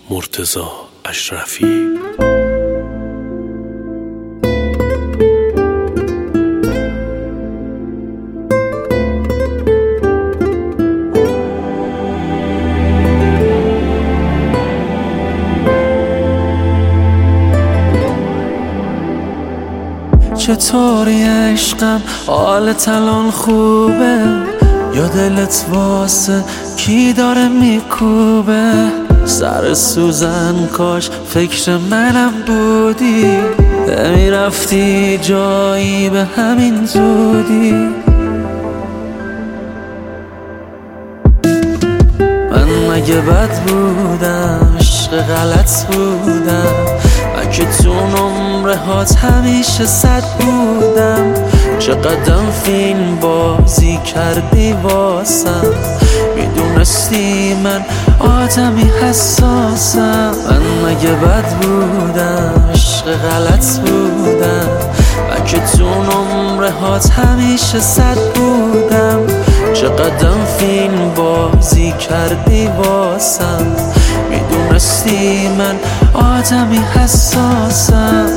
مرتضی اشرفی. چطوری عشقم، حالت الان خوبه؟ یا دلت واسه کی داره میکوبه؟ سر سوزن کاش فکر منم بودی، نمیرفتی جایی به همین زودی. من مگه بد بودم؟ عشق غلط بودم؟ من که تو نمره هات همیشه 100 بودم. چقدر فیلم بازی کردی واسم، میدونستی من آدمی حساسم. من مگه بد بودم؟ عشق غلط بودم؟ من که تو نمره هات همیشه 100 بودم. چقدر فیلم بازی کردی واسم، میدونستی من آدمی حساسم.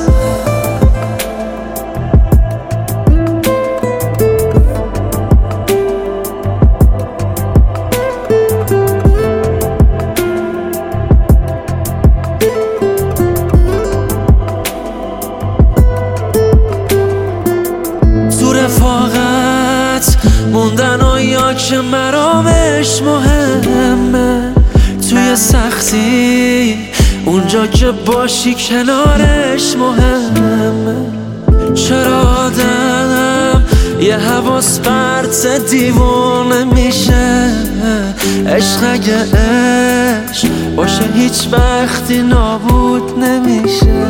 تو رفاقت موندن و یا که مرامش مهمه، توی سختی اونجا که باشی کنارش مهمه. چرا آدم یه حواس پرت دیوانه میشه؟ عشق اگه عشق باشه هیچ وقتی نابود نمیشه.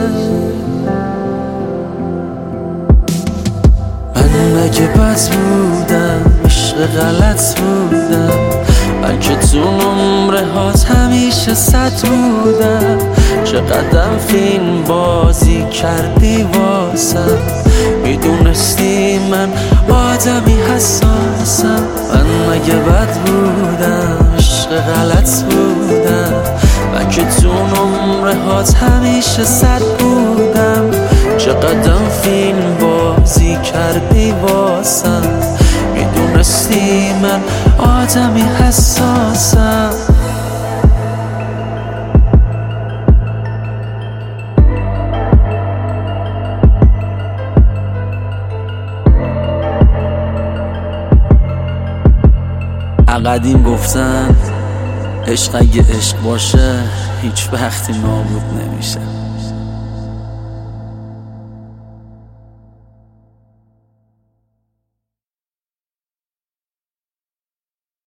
من مگه بد بودم؟ عشق غلط بودم؟ من که تو نمره هات همیشه 100 بودم. چقدر فیلم بازی کردی واسم، میدونستی من آدمی حساسم. من مگه بد بودم؟ عشق غلط بودم؟ من که تو نمره هات همیشه 100 بودم. چقدر فیلم بازی کردی واسم، میدونستی من آدمی حساسم. قدیم گفتن عشق اگه عشق باشه هیچ وقتی نابود نمیشه.